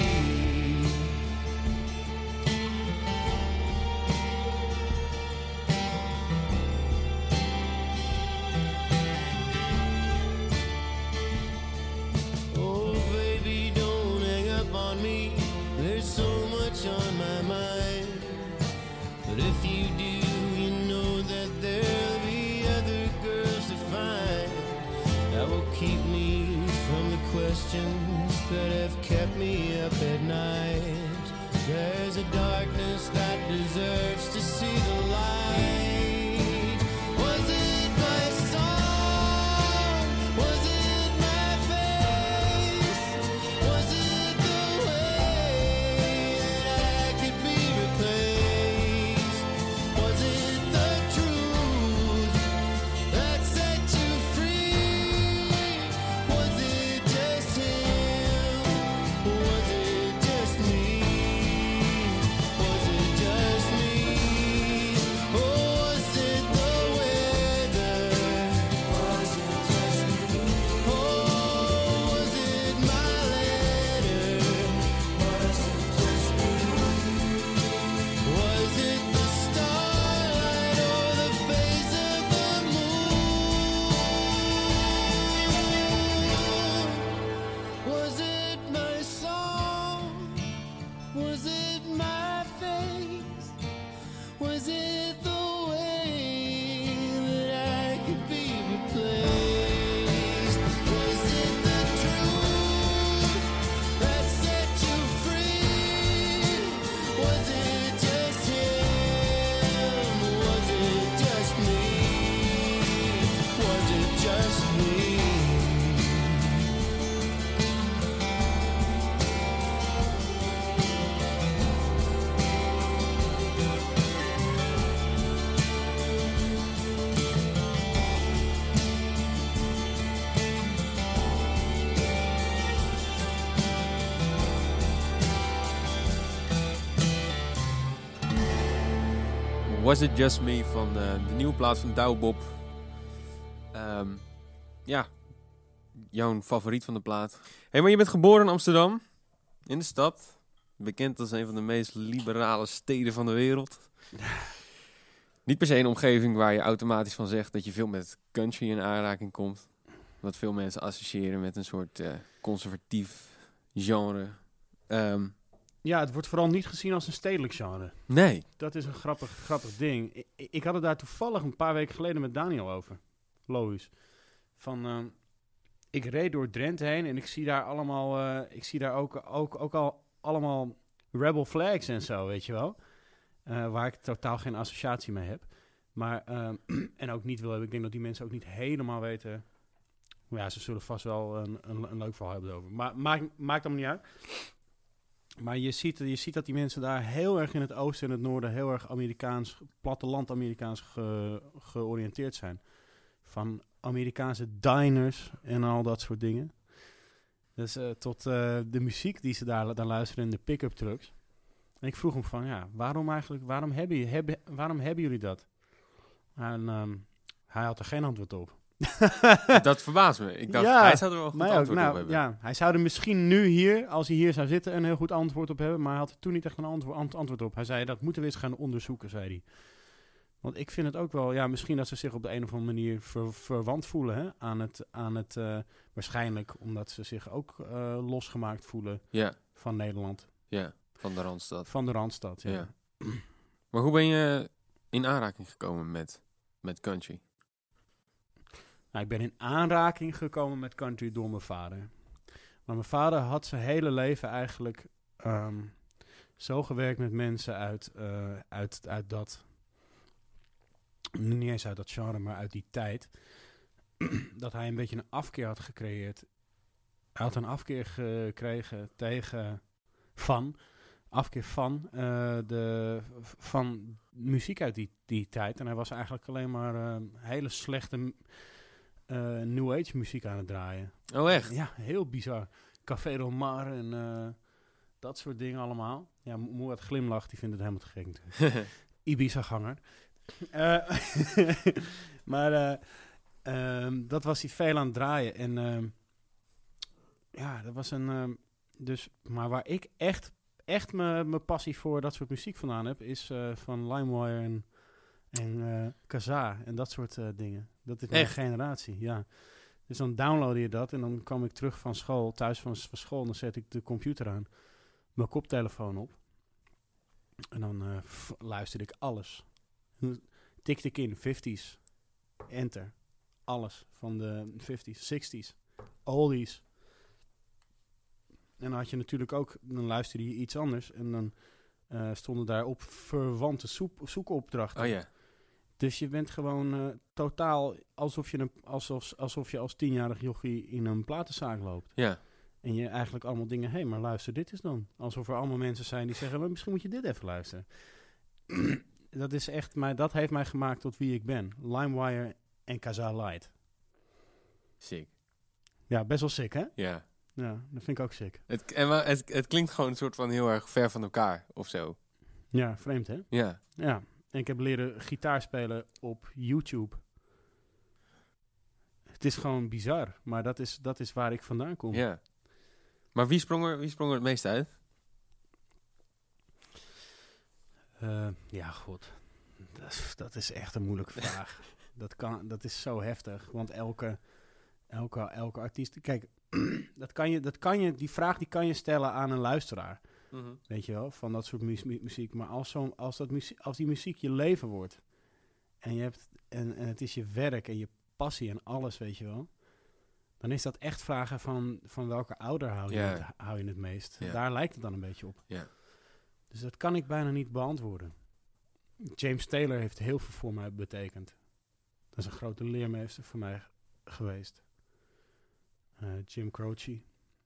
Oh, baby, don't hang up on me. There's so much on my mind. But if you do, you know that there'll be other girls to find that will keep me from the questions that have kept me up at night. There's a darkness that deserves to see the light. Was it my song? Was it my face? Was it the way that I could be replaced? Was it the truth that set you free? Was it just him? Was it just me? Was it just me? Oh, was it the way Was It Just Me van de nieuwe plaat van Douwe Bob. Ja, jouw favoriet van de plaat. Hey, maar je bent geboren in Amsterdam, in de stad. Bekend als een van de meest liberale steden van de wereld. Niet per se een omgeving waar je automatisch van zegt dat je veel met country in aanraking komt. Wat veel mensen associëren met een soort conservatief genre. Ja, het wordt vooral niet gezien als een stedelijk genre. Nee. Dat is een grappig ding. Ik had het daar toevallig een paar weken geleden met Daniel over. Lois. Ik reed door Drenthe heen en ik zie daar allemaal... ik zie daar ook al allemaal rebel flags en zo, weet je wel. Waar ik totaal geen associatie mee heb. Maar, en ook niet wil hebben. Ik denk dat die mensen ook niet helemaal weten... Ja, ze zullen vast wel een leuk verhaal hebben over. Maar maakt allemaal niet uit. Maar je ziet dat die mensen daar heel erg in het oosten en het noorden... heel erg platteland Amerikaans georiënteerd zijn. Van Amerikaanse diners en al dat soort dingen. Dus tot de muziek die ze daar luisteren in de pick-up trucks. En ik vroeg hem van, ja, waarom hebben jullie dat? En hij had er geen antwoord op. Dat verbaast me. Ik dacht, hij zou er wel een goed antwoord op hebben. Ja, hij zou er misschien nu hier, als hij hier zou zitten, een heel goed antwoord op hebben. Maar hij had er toen niet echt een antwoord op. Hij zei, dat moeten we eens gaan onderzoeken, zei hij. Want ik vind het ook wel, ja, misschien dat ze zich op de een of andere manier verwant voelen hè, aan het waarschijnlijk omdat ze zich ook losgemaakt voelen van Nederland. Ja, van de Randstad. Van de Randstad, ja. Maar hoe ben je in aanraking gekomen met country? Nou, ik ben in aanraking gekomen met country door mijn vader. Maar mijn vader had zijn hele leven eigenlijk zo gewerkt met mensen uit dat... Niet eens uit dat genre, maar uit die tijd. Dat hij een beetje een afkeer had gecreëerd. Hij had een afkeer gekregen van muziek uit die tijd. En hij was eigenlijk alleen maar hele slechte New Age muziek aan het draaien. Oh, echt? Ja, heel bizar. Café Del Mar en dat soort dingen allemaal. Ja, Moerad glimlacht, die vindt het helemaal te gek. Ibiza-ganger. Maar dat was hij veel aan het draaien. En ja, dat was een... maar waar ik echt mijn passie voor dat soort muziek vandaan heb... is van LimeWire en Kazaa en dat soort dingen. Dat is mijn generatie, ja. Dus dan downloadde je dat en dan kwam ik terug van school, thuis van school... en dan zet ik de computer aan, mijn koptelefoon op... en dan luisterde ik alles... Tikte ik in, 50s, enter, alles van de 50s, 60s, oldies. En dan had je natuurlijk ook, dan luisterde je iets anders en dan stonden daarop verwante zoekopdrachten. Oh ja. Dus je bent gewoon totaal alsof je als 10-jarig jochie in een platenzaak loopt. Ja. En je eigenlijk allemaal dingen, hé, maar luister dit eens dan. Alsof er allemaal mensen zijn die zeggen, maar misschien moet je dit even luisteren. Dat is echt, dat heeft mij gemaakt tot wie ik ben. LimeWire en Kazaa Light. Sick. Ja, best wel sick, hè? Ja. Ja, dat vind ik ook sick. Het klinkt gewoon een soort van heel erg ver van elkaar, of zo. Ja, vreemd, hè? Ja. Ja, en ik heb leren gitaar spelen op YouTube. Het is gewoon bizar, maar dat is waar ik vandaan kom. Ja. Maar wie sprong er het meest uit? Ja, god. Dat is echt een moeilijke vraag. Dat is zo heftig. Want elke artiest... Kijk, die vraag die kan je stellen aan een luisteraar. Mm-hmm. Weet je wel, van dat soort muziek. Maar als die muziek je leven wordt... En het is je werk en je passie en alles, weet je wel... Dan is dat echt vragen van welke ouder hou je het meest. Yeah. Daar lijkt het dan een beetje op. Yeah. Dus dat kan ik bijna niet beantwoorden. James Taylor heeft heel veel voor mij betekend. Dat is een grote leermeester voor mij geweest. Jim Croce.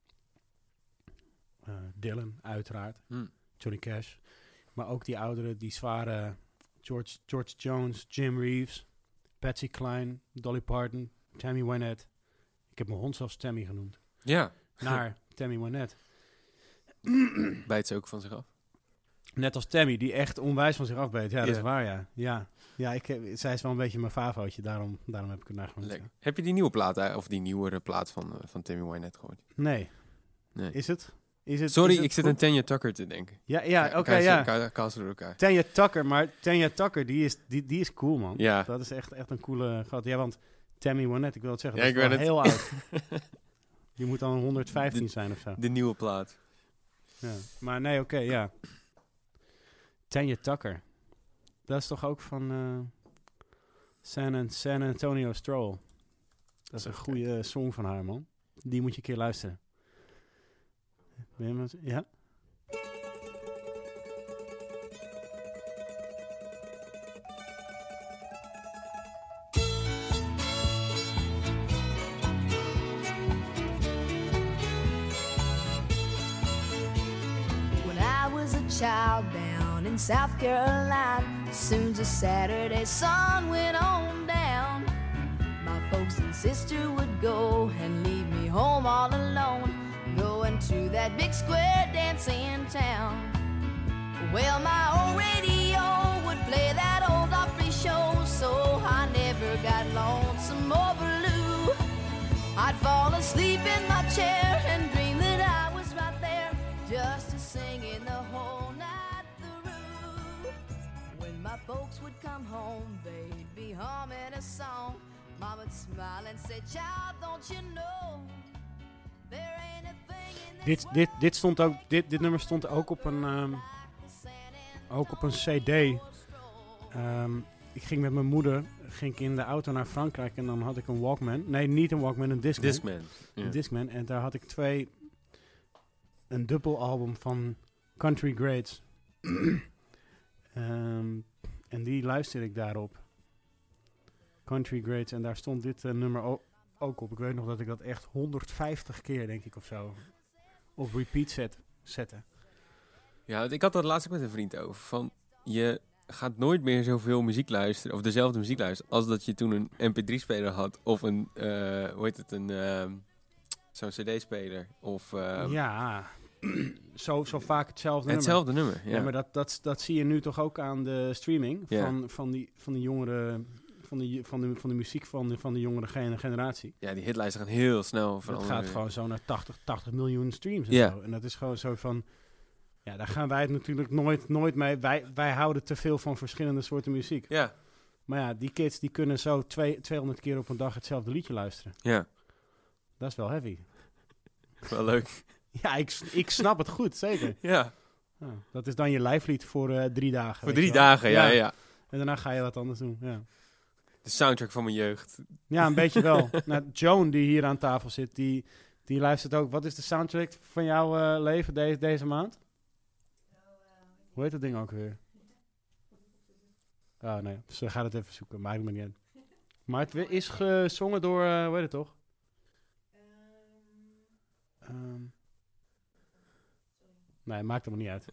Dylan, uiteraard. Johnny Cash. Maar ook die ouderen, die zware... George Jones, Jim Reeves, Patsy Cline, Dolly Parton, Tammy Wynette. Ik heb mijn hond zelfs Tammy genoemd. Ja. Naar Tammy Wynette. Bijt ze ook van zich af? Net als Tammy, die echt onwijs van zich afbeet. Ja, dat Ja. is waar, ja. Ja, zij is wel een beetje mijn favootje. Daarom heb ik het naar genoemd. Lekker. Heb je die nieuwe plaat, of die nieuwere plaat van Tammy Wynette gehoord? Nee. Nee. Is het? Sorry, ik zit aan Tanya Tucker te denken. Ja, oké, ja. Kaal ze door elkaar. Tanya Tucker, maar Tanya Tucker, die is cool, man. Ja. Dat is echt een coole gat. Ja, want Tammy Wynette, ik wil het zeggen, Ja, dat is ik wel weet heel oud. Die moet dan 115 zijn of zo. De nieuwe plaat. Ja. Maar nee, oké, ja. Tanya Tucker. Dat is toch ook van San Antonio Stroll. Dat is een goede song van haar, man. Die moet je een keer luisteren. Ben je met, ja? When I was a child down in South Carolina, soon as the Saturday sun went on down, my folks and sister would go and leave me home all alone, going to that big square dance in town. Well, my old radio would play that old Opry show, so I never got lonesome or blue. I'd fall asleep in my chair and dream that I was right there, just a singing the whole night through. When my folks would come home, they'd be humming a song. Mom would smile and say, "Child, don't you know there ain't a thing in this Dit nummer stond ook op een CD. Ik ging met mijn moeder in de auto naar Frankrijk en dan had ik een Walkman. Nee, niet een Walkman, een Discman. Discman. Ja. Een Discman. En daar had ik een dubbelalbum van Country Greats. En die luisterde ik daarop. Country Greats. En daar stond dit nummer ook op. Ik weet nog dat ik dat echt 150 keer, denk ik, of zo, op repeat zette. Ja, ik had dat laatst ook met een vriend over. Van, je gaat nooit meer zoveel muziek luisteren, of dezelfde muziek luisteren, als dat je toen een mp3-speler had, of een, zo'n cd-speler. Of, Ja, zo vaak hetzelfde nummer. hetzelfde nummer, ja. Ja, maar dat zie je nu toch ook aan de streaming Ja. van de jongeren, van de muziek van de jongere generatie. Ja, die hitlijsten gaan heel snel Dat veranderen. gaat gewoon zo naar 80 miljoen streams en Ja. zo. En dat is gewoon zo van, ja, daar gaan wij het natuurlijk nooit mee. Wij houden te veel van verschillende soorten muziek. Ja, Maar ja, die kids die kunnen zo 200 keer op een dag hetzelfde liedje luisteren. ja. Dat is wel heavy. Wel leuk. Ja, ik snap het goed, zeker. Ja, Ja, dat is dan je lijflied voor 3 dagen. voor weet 3 je wel. dagen, ja. En daarna ga je wat anders doen, ja. De soundtrack van mijn jeugd. Ja, een beetje wel. Nou, Joan, die hier aan tafel zit, die luistert ook. Wat is de soundtrack van jouw leven deze maand? Hoe heet dat ding ook weer? Ah, nee. Ze gaat het even zoeken. Maakt me niet uit. Maar het is gezongen door, hoe heet het toch? Nee, maakt hem niet uit.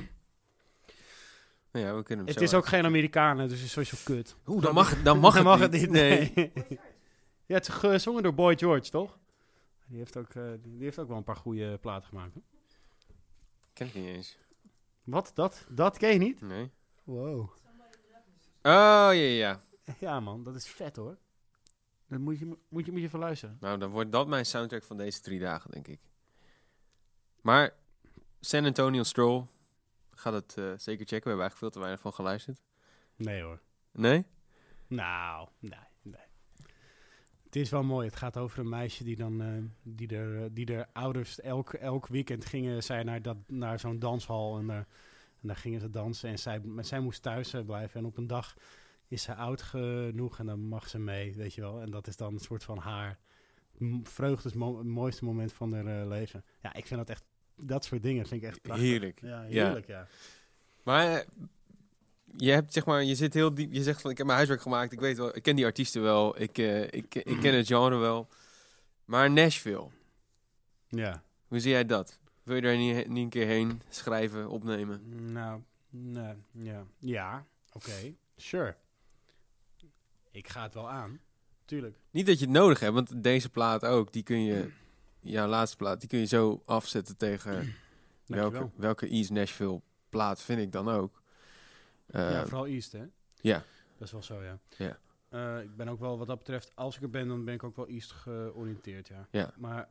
Nou ja, we kunnen hem Het zo is ook geen Amerikanen, dus het is sowieso kut. Oeh, dan mag het niet. Nee. Ja, het is gezongen door Boy George, toch? Die heeft ook wel een paar goede platen gemaakt. Hè? Ken ik niet eens. Wat? Dat ken je niet? Nee. Wow. Oh, ja. Ja, man, dat is vet, hoor. Dan moet je even luisteren. Nou, dan wordt dat mijn soundtrack van deze 3 dagen, denk ik. Maar San Antonio Stroll, gaat het zeker checken. We hebben eigenlijk veel te weinig van geluisterd. Nee, hoor. Nee? Nou, nee. Het is wel mooi. Het gaat over een meisje die dan die er ouders elk weekend gingen zij naar zo'n danshal en daar gingen ze dansen en zij moest thuis blijven en op een dag is ze oud genoeg en dan mag ze mee, weet je wel. En dat is dan een soort van haar vreugde, het mooiste moment van haar leven. Ja, ik vind dat echt, dat soort dingen vind ik echt prachtig. Heerlijk. Ja, heerlijk, ja. Maar je hebt, zeg maar, je zit heel diep. Je zegt van, ik heb mijn huiswerk gemaakt. Ik weet wel, ik ken die artiesten wel. Ik ken het genre wel. Maar Nashville, Ja. hoe zie jij dat? Wil je daar niet een keer heen schrijven, opnemen? Nou, nee, ja. Ja, oké. Sure. Ik ga het wel aan. Tuurlijk. Niet dat je het nodig hebt, want deze plaat ook, die kun je, jouw laatste plaat, die kun je zo afzetten tegen Dankjewel. welke East Nashville plaat, vind ik dan ook. Ja, vooral East, hè? Ja. Dat is wel zo, ja. Ja. Ik ben ook wel, wat dat betreft, als ik er ben, dan ben ik ook wel East georiënteerd, ja. Ja. Maar,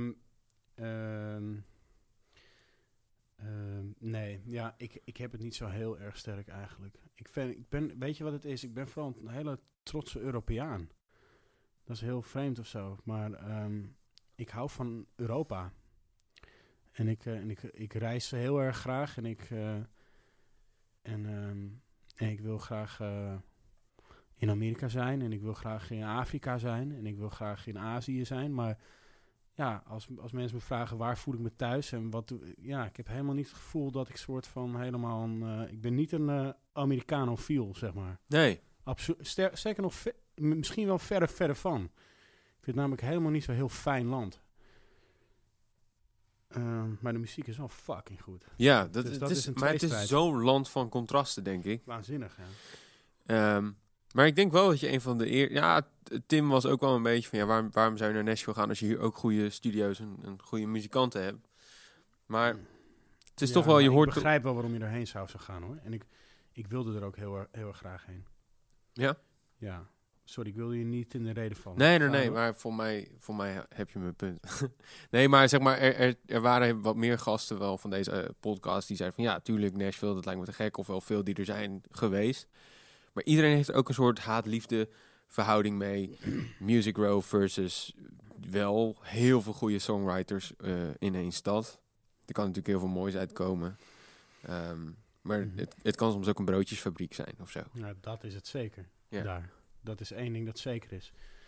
nee, ja, ik heb het niet zo heel erg sterk eigenlijk. Ik ben, weet je wat het is? Ik ben vooral een hele trotse Europeaan. Dat is heel vreemd of zo, maar ik hou van Europa. En ik reis heel erg graag en ik wil graag in Amerika zijn en ik wil graag in Afrika zijn en ik wil graag in Azië zijn. Maar ja, als mensen me vragen waar voel ik me thuis en ik heb helemaal niet het gevoel dat ik soort van helemaal ik ben niet een Americanofiel, zeg maar. Nee. Zeker nog misschien wel verre van. Ik vind het namelijk helemaal niet zo'n heel fijn land. Maar de muziek is wel fucking goed. Ja, Dus dat is een maar het is tweestrijd. zo'n land van contrasten, denk ik. Waanzinnig, ja. Maar ik denk wel dat je een van de Ja, Tim was ook wel een beetje van... Ja, waarom zou je naar Nashville gaan als je hier ook goede studio's en goede muzikanten hebt? Maar het is toch wel... Je hoort ik begrijp wel waarom je erheen zou gaan, hoor. En ik wilde er ook heel erg graag heen. Ja? Ja. Sorry, ik wilde je niet in de reden vallen. Nee, maar voor mij heb je mijn punt. Nee, maar zeg maar, er waren wat meer gasten wel van deze podcast die zeiden van ja, tuurlijk Nashville, dat lijkt me te gek, of wel veel die er zijn geweest. Maar iedereen heeft er ook een soort haat-liefde verhouding mee. Music Row versus wel heel veel goede songwriters in één stad. Er kan natuurlijk heel veel moois uitkomen. Maar het kan soms ook een broodjesfabriek zijn of zo. Nou, dat is het zeker. Ja. Daar. Dat is één ding dat zeker is.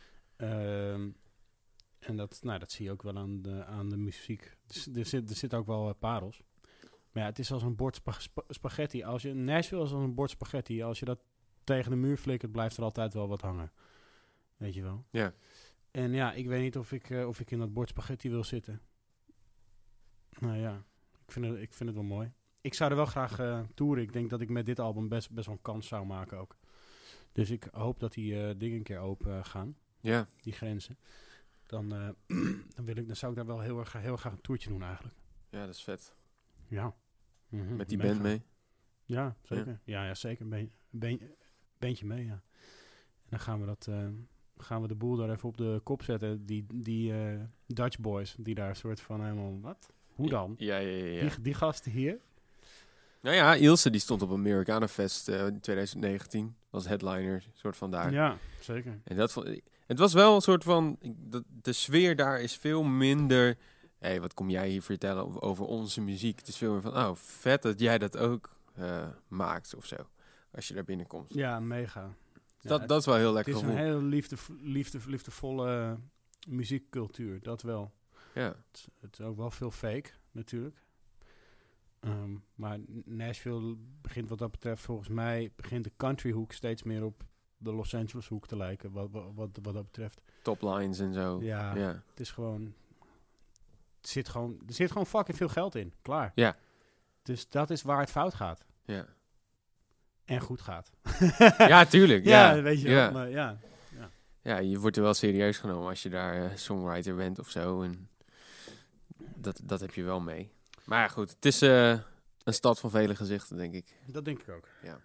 En dat zie je ook wel aan de muziek. Er zit ook wel parels. Maar ja, het is als een bord spaghetti. Nashville is als een bord spaghetti. Als je dat tegen de muur flikkert, blijft er altijd wel wat hangen. Weet je wel? Ja. En ja, ik weet niet of ik in dat bord spaghetti wil zitten. Nou ja, ik vind het wel mooi. Ik zou er wel graag toeren. Ik denk dat ik met dit album best wel een kans zou maken ook. Dus ik hoop dat die dingen een keer open gaan. Ja. Die grenzen. Dan zou ik daar wel heel erg graag een toertje doen eigenlijk. Ja, dat is vet. Ja. Met die band mee. Ja, zeker. Ja, zeker. Een bandje mee, ja. En dan gaan we de boel daar even op de kop zetten. Die Dutch boys, die daar een soort van helemaal... Wat? Hoe dan? Ja. Die gasten hier? Nou ja, Ilse die stond op Americana Fest in 2019 als headliner, soort van daar. Ja, zeker. En het was wel een soort van... De sfeer daar is veel minder... Hé, wat kom jij hier vertellen over onze muziek? Het is veel meer van, oh, vet dat jij dat ook maakt of zo. Als je daar binnenkomt. Ja, mega. Dat is wel heel lekker Het is gevoel. een hele liefdevolle muziekcultuur, dat wel. Ja. Het is ook wel veel fake, natuurlijk. Maar Nashville begint wat dat betreft, volgens mij, begint de country hoek steeds meer op de Los Angeles hoek te lijken, wat dat betreft. Top lines en zo. Ja. Het is gewoon... Er zit gewoon fucking veel geld in. Klaar. Ja. Dus dat is waar het fout gaat. Ja. En goed gaat. Ja, tuurlijk. Ja, weet je wel. Maar ja. Ja, je wordt er wel serieus genomen als je daar songwriter bent of zo. En dat heb je wel mee. Maar ja, goed. Het is een stad van vele gezichten, denk ik. Dat denk ik ook. Ja.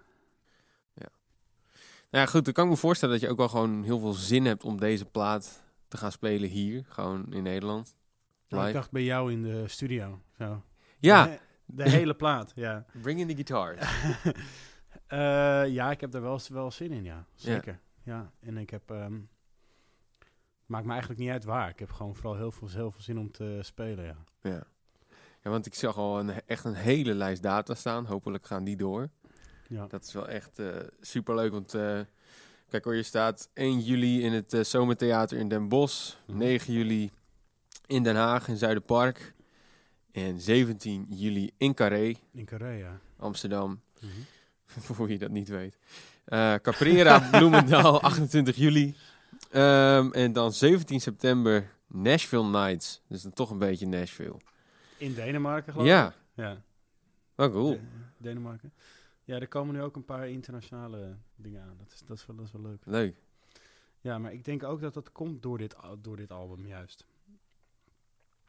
Nou ja, goed. Dan kan ik me voorstellen dat je ook wel gewoon heel veel zin hebt om deze plaat te gaan spelen hier. Gewoon in Nederland. Nou, ik Live. dacht bij jou in de studio. Zo. Ja. De hele plaat, ja. Bring in the guitars. Ja, ik heb er wel zin in, ja. Zeker. Ja. En ik heb... maakt me eigenlijk niet uit waar. Ik heb gewoon vooral heel veel zin om te spelen, ja. Ja, want ik zag al echt een hele lijst data staan. Hopelijk gaan die door. Ja. Dat is wel echt superleuk, want kijk hoor, je staat 1 juli in het Zomertheater in Den Bosch, 9 juli in Den Haag in Zuiderpark en 17 juli in Carré, In Carré, ja. Amsterdam, voor je dat niet weet. Caprera, Bloemendaal, 28 juli. En dan 17 september Nashville Nights, dus dan toch een beetje Nashville. In Denemarken, geloof ik. Ja, Ja. wel cool. Denemarken. Ja, er komen nu ook een paar internationale dingen aan. Dat is wel leuk. Leuk. Ja, maar ik denk ook dat dat komt door dit album juist.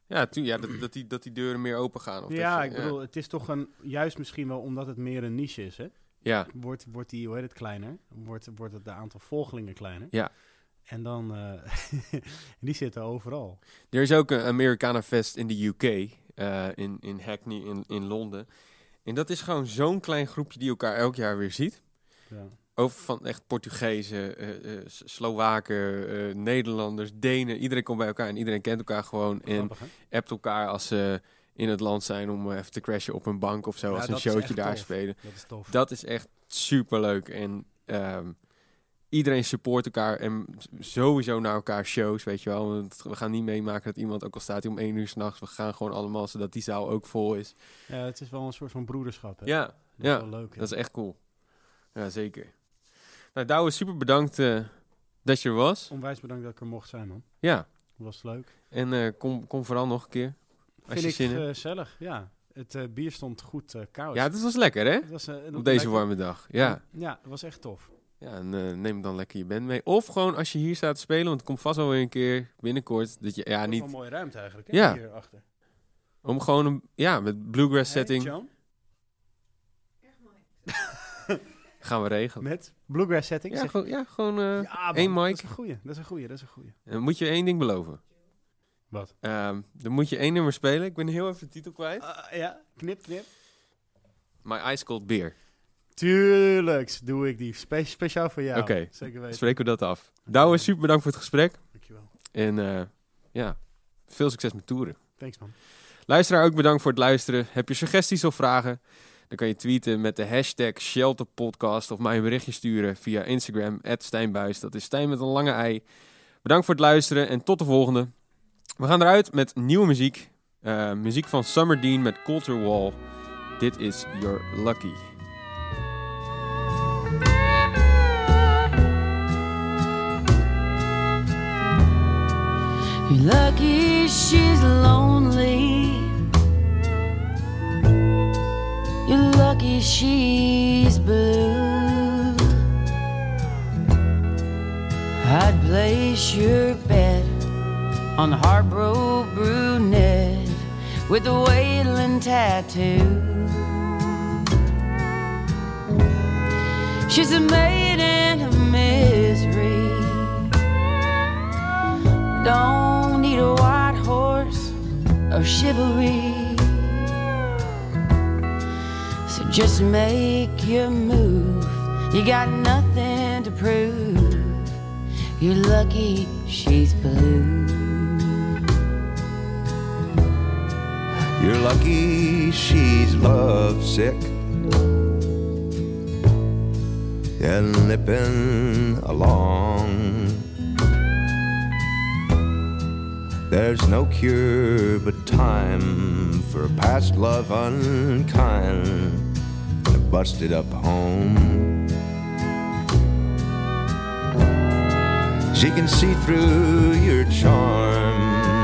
Ja, dat die deuren meer open gaan. Of Ja, dat je- ik bedoel, het is toch juist misschien wel omdat het meer een niche is, hè? Ja, Wordt die, hoe heet het, kleiner? Wordt het aantal volgelingen kleiner? Ja. En dan, die zitten overal. er is ook een Americana Fest in de UK, in Hackney in Londen. En dat is gewoon zo'n klein groepje die elkaar elk jaar weer ziet. Ja. Over van echt Portugezen, Slowaken, Nederlanders, Denen. Iedereen komt bij elkaar en iedereen kent elkaar gewoon. En Grappig, hè? appt elkaar als ze in het land zijn om even te crashen op een bank of zo. Ja, als een dat is showtje echt daar tof. spelen. Dat is tof. Dat is echt superleuk. En iedereen support elkaar en sowieso naar elkaar shows, weet je wel. Want we gaan niet meemaken dat iemand, ook al staat hij om 1 uur 's nachts, we gaan gewoon allemaal zodat die zaal ook vol is. Ja, het is wel een soort van broederschap, hè? Ja, Dat is ja, wel leuk, hè? dat is echt cool. Ja, zeker. Nou, Douwe, super bedankt dat je er was. Onwijs bedankt dat ik er mocht zijn, man. Ja, Dat was leuk. en kom vooral nog een keer. Als Vind je ik zin hebt. gezellig, ja. Het bier stond goed koud. Ja, dat was lekker, hè? Het was, Op deze lekker. warme dag. Ja. Ja, dat was echt tof. Ja, en neem dan lekker je band mee. Of gewoon als je hier staat te spelen, want het komt vast wel weer een keer binnenkort. Dat je, ja, Dat is niet wel een mooie ruimte eigenlijk, hè? Ja. Hierachter. om gewoon met bluegrass setting Hey, John? gaan we regelen. Met bluegrass setting? Ja, zeg- gewoon Ja, man, één mic. Dat is een goeie, dat is een goeie, dat is een goeie. Dan moet je 1 ding beloven. Wat? Dan moet je 1 nummer spelen. Ik ben heel even de titel kwijt. Ja, knip, knip. My Ice Cold Beer. Tuurlijk doe ik die. Speciaal voor jou. Oké. Zeker weten. Spreken we dat af. Douwe, super bedankt voor het gesprek. Dankjewel. En veel succes met toeren. Thanks, man. Luisteraar, ook bedankt voor het luisteren. Heb je suggesties of vragen? Dan kan je tweeten met de hashtag ShelterPodcast of mij een berichtje sturen via Instagram @Stijnbuis. Dat is Stijn met een lange ei. Bedankt voor het luisteren en tot de volgende. We gaan eruit met nieuwe muziek. Muziek van Summer Dean met Culture Wall. Dit is You're Lucky. You're lucky she's lonely. You're lucky she's blue. I'd place your bet on the heartbroken brunette with the Wayland tattoo. She's a maiden of misery. Don't need a white horse or chivalry. So just make your move. You got nothing to prove. You're lucky she's blue. You're lucky she's lovesick and limping along. There's no cure but time for a past love unkind and a busted up home. She can see through your charm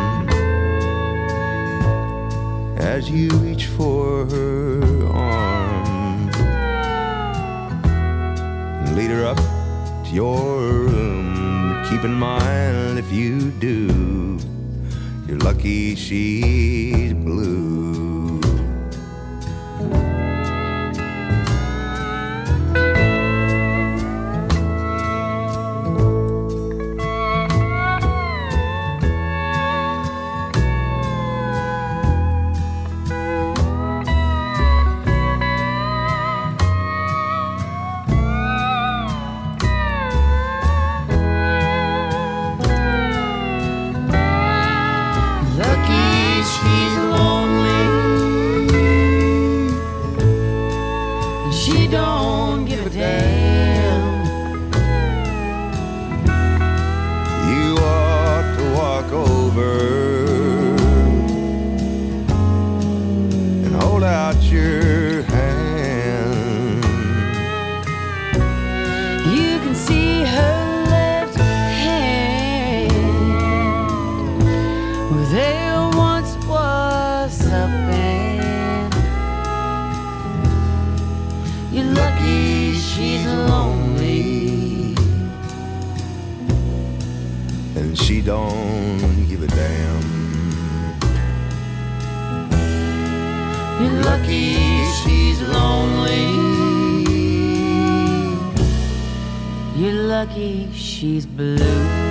as you reach for her arm and lead her up to your room. Keep in mind, if you do, you're lucky she's blue. Lucky she's lonely. She don't give a damn. You ought to walk over and hold out your hand. You can see her left hand where there once was a band. You're lucky she's lonely. And she don't give a damn. lucky she's lonely. You're lucky she's blue.